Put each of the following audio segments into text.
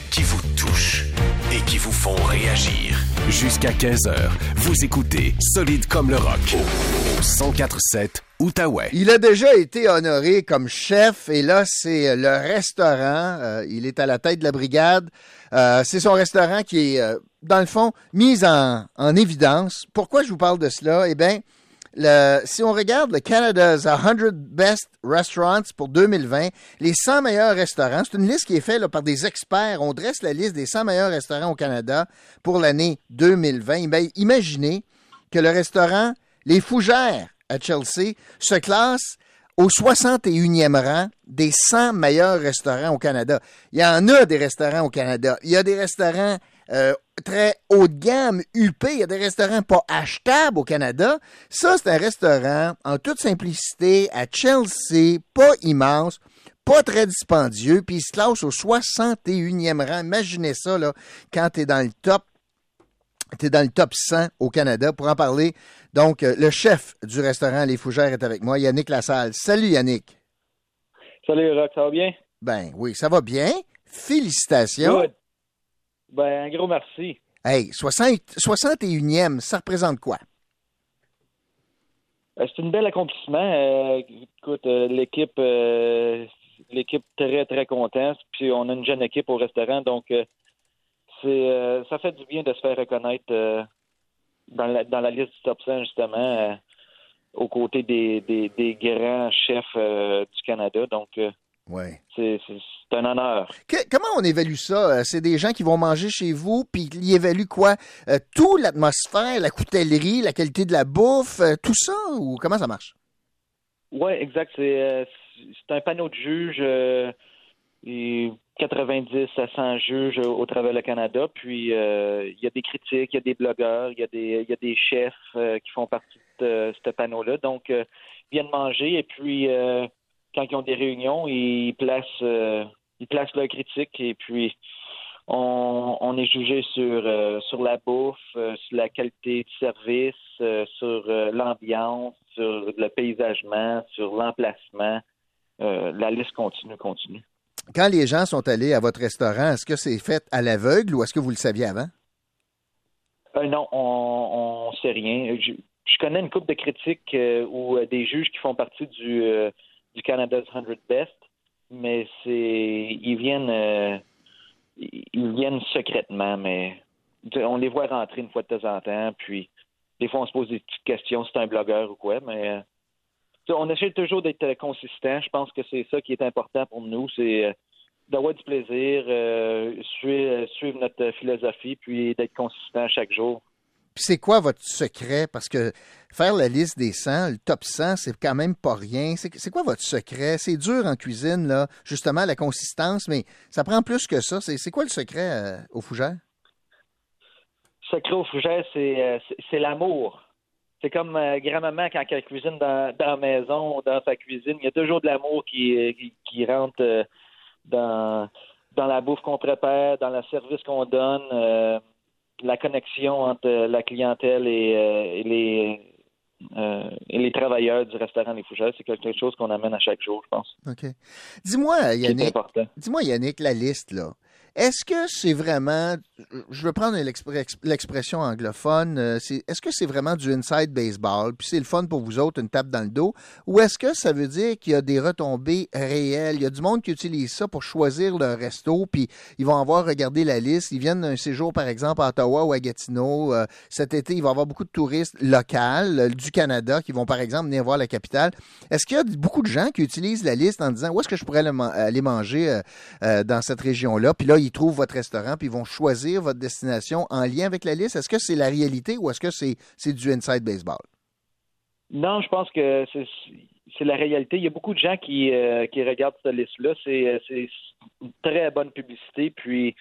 qui vous touchent et qui vous font réagir. Jusqu'à 15h, vous écoutez Solide comme le rock au 104.7 Outaouais. Il a déjà été honoré comme chef et là, c'est le restaurant. Il est à la tête de la brigade. C'est son restaurant qui est, dans le fond, mis en évidence. Pourquoi je vous parle de cela? Eh bien, si on regarde le Canada's 100 Best Restaurants pour 2020, les 100 meilleurs restaurants, c'est une liste qui est faite là, par des experts. On dresse la liste des 100 meilleurs restaurants au Canada pour l'année 2020. Ben, imaginez que le restaurant Les Fougères à Chelsea se classe au 61e rang des 100 meilleurs restaurants au Canada. Il y en a des restaurants au Canada. Il y a des restaurants très haut de gamme, huppés. Il y a des restaurants pas achetables au Canada. Ça, c'est un restaurant en toute simplicité à Chelsea, pas immense, pas très dispendieux, puis il se classe au 61e rang. Imaginez ça, là, quand tu es dans le top. Tu es dans le top 100 au Canada. Pour en parler, donc, le chef du restaurant Les Fougères est avec moi, Yannick Lassalle. Salut, Yannick. Salut, Rock, ça va bien? Ben oui, ça va bien. Félicitations. Good. Ben, un gros merci. Hey, 61e, ça représente quoi? C'est un bel accomplissement. Écoute, l'équipe très, très contente. Puis on a une jeune équipe au restaurant, donc ça fait du bien de se faire reconnaître dans la liste du top 100, justement, aux côtés des grands chefs du Canada. Donc, ouais. c'est un honneur. Comment on évalue ça? C'est des gens qui vont manger chez vous, puis ils évaluent quoi? Tout, l'atmosphère, la coutellerie, la qualité de la bouffe, tout ça? Ou comment ça marche? Oui, exact. C'est un panneau de juges, et 90 à 100 juges au travers le Canada. Puis, il y a des critiques, il y a des blogueurs, il y a des chefs qui font partie de ce panneau-là. Donc, ils viennent manger et puis... quand ils ont des réunions, ils placent leurs critiques et puis on est jugé sur la bouffe, sur la qualité du service, sur l'ambiance, sur le paysagement, sur l'emplacement. La liste continue. Quand les gens sont allés à votre restaurant, est-ce que c'est fait à l'aveugle ou est-ce que vous le saviez avant? Non, on sait rien. Je connais une couple de critiques ou des juges qui font partie du Canada's 100 Best, mais ils viennent secrètement, mais on les voit rentrer une fois de temps en temps, puis des fois on se pose des petites questions si c'est un blogueur ou quoi, mais on essaie toujours d'être consistant. Je pense que c'est ça qui est important pour nous, c'est d'avoir du plaisir, suivre notre philosophie, puis d'être consistant chaque jour. Puis c'est quoi votre secret? Parce que faire la liste des 100, le top 100, c'est quand même pas rien. C'est quoi votre secret? C'est dur en cuisine, là, justement, la consistance, mais ça prend plus que ça. C'est quoi le secret aux Fougères? Le secret aux Fougères, c'est l'amour. C'est comme grand-maman quand elle cuisine dans la maison ou dans sa cuisine. Il y a toujours de l'amour qui rentre dans la bouffe qu'on prépare, dans le service qu'on donne. La connexion entre la clientèle et les travailleurs du restaurant Les Fougères, c'est quelque chose qu'on amène à chaque jour, je pense. OK. Dis-moi, C'est important. Dis-moi, Yannick, la liste, là. Est-ce que c'est vraiment, je veux prendre l'expression anglophone, est-ce que c'est vraiment du inside baseball, puis c'est le fun pour vous autres, une tape dans le dos, ou est-ce que ça veut dire qu'il y a des retombées réelles? Il y a du monde qui utilise ça pour choisir leur resto, puis ils vont avoir regardé la liste, ils viennent d'un séjour, par exemple, à Ottawa ou à Gatineau. Cet été, il va y avoir beaucoup de touristes locaux du Canada qui vont, par exemple, venir voir la capitale. Est-ce qu'il y a beaucoup de gens qui utilisent la liste en disant, où est-ce que je pourrais aller manger dans cette région-là? Puis là, ils trouvent votre restaurant, puis ils vont choisir votre destination en lien avec la liste. Est-ce que c'est la réalité ou est-ce que c'est du inside baseball? Non, je pense que c'est la réalité. Il y a beaucoup de gens qui regardent cette liste-là. C'est une très bonne publicité, puis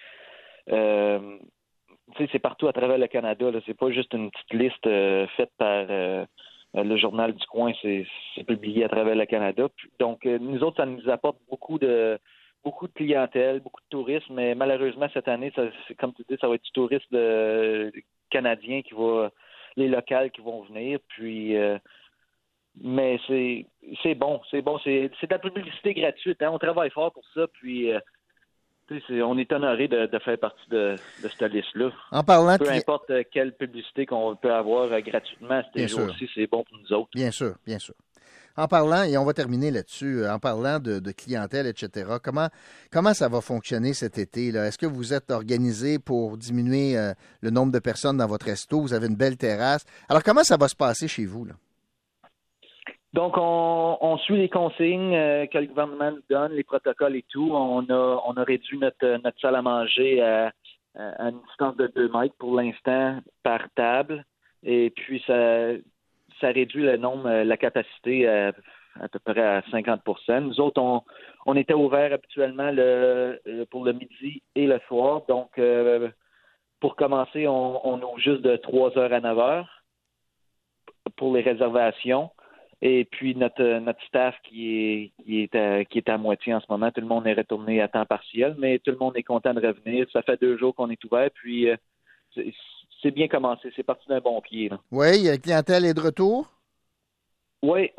c'est partout à travers le Canada. Là. C'est pas juste une petite liste faite par le journal du coin. C'est publié à travers le Canada. Donc, nous autres, ça nous apporte beaucoup de clientèle, beaucoup de touristes, mais malheureusement, cette année, comme tu dis, ça va être du tourisme canadien les locales qui vont venir, puis mais c'est bon, c'est de la publicité gratuite, hein? On travaille fort pour ça, puis On est honoré de faire partie de cette liste-là. En parlant peu importe quelle publicité qu'on peut avoir gratuitement à ces jours-ci, c'est bon pour nous autres. Bien sûr, bien sûr. En parlant, et on va terminer là-dessus, en parlant de clientèle, etc., comment ça va fonctionner cet été, là? Est-ce que vous êtes organisé pour diminuer le nombre de personnes dans votre resto? Vous avez une belle terrasse. Alors, comment ça va se passer chez vous, là? Donc, on suit les consignes que le gouvernement nous donne, les protocoles et tout. On a réduit notre salle à manger à une distance de 2 mètres pour l'instant par table. Et puis, ça réduit le nombre, la capacité à peu près à 50%. Nous autres, on était ouverts habituellement pour le midi et le soir. Donc, pour commencer, on ouvre juste de 3 heures à 9 heures pour les réservations. Et puis, notre staff qui est à moitié en ce moment, tout le monde est retourné à temps partiel, mais tout le monde est content de revenir. Ça fait 2 jours qu'on est ouvert, puis c'est bien commencé. C'est parti d'un bon pied, là. Oui, la clientèle est de retour? Oui,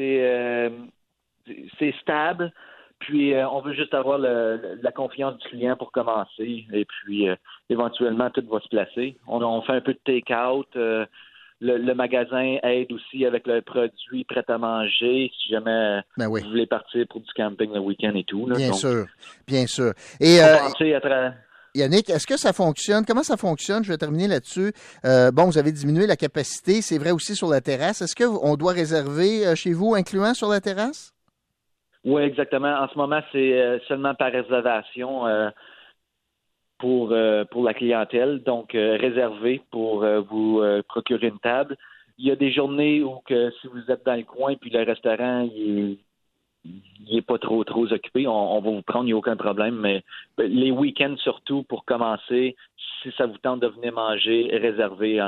c'est stable. Puis, on veut juste avoir la confiance du client pour commencer. Et puis, éventuellement, tout va se placer. On fait un peu de take-out. Le magasin aide aussi avec le produit prêt à manger si jamais vous voulez partir pour du camping le week-end et tout. Là. Bien Donc, sûr, bien sûr. Et Yannick, est-ce que ça fonctionne? Comment ça fonctionne? Je vais terminer là-dessus. Vous avez diminué la capacité. C'est vrai aussi sur la terrasse. Est-ce qu'on doit réserver chez vous, incluant sur la terrasse? Oui, exactement. En ce moment, c'est seulement par réservation pour la clientèle. Donc, réservez pour vous procurer une table. Il y a des journées où si vous êtes dans le coin puis le restaurant, il est pas trop occupé, on va vous prendre, il n'y a aucun problème. Mais les week-ends surtout, pour commencer, si ça vous tente de venir manger, réservez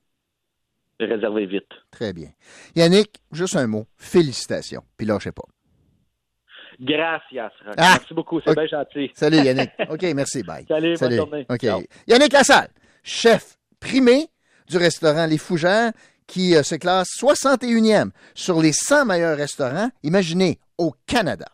vite. Très bien. Yannick, juste un mot. Félicitations. Puis lâchez pas. Gracias. Merci beaucoup, c'est bien gentil. Salut Yannick. OK, merci, bye. Salut. Bonne journée. OK. Ciao. Yannick Lassalle, chef primé du restaurant Les Fougères, qui se classe 61e sur les 100 meilleurs restaurants, imaginez, au Canada.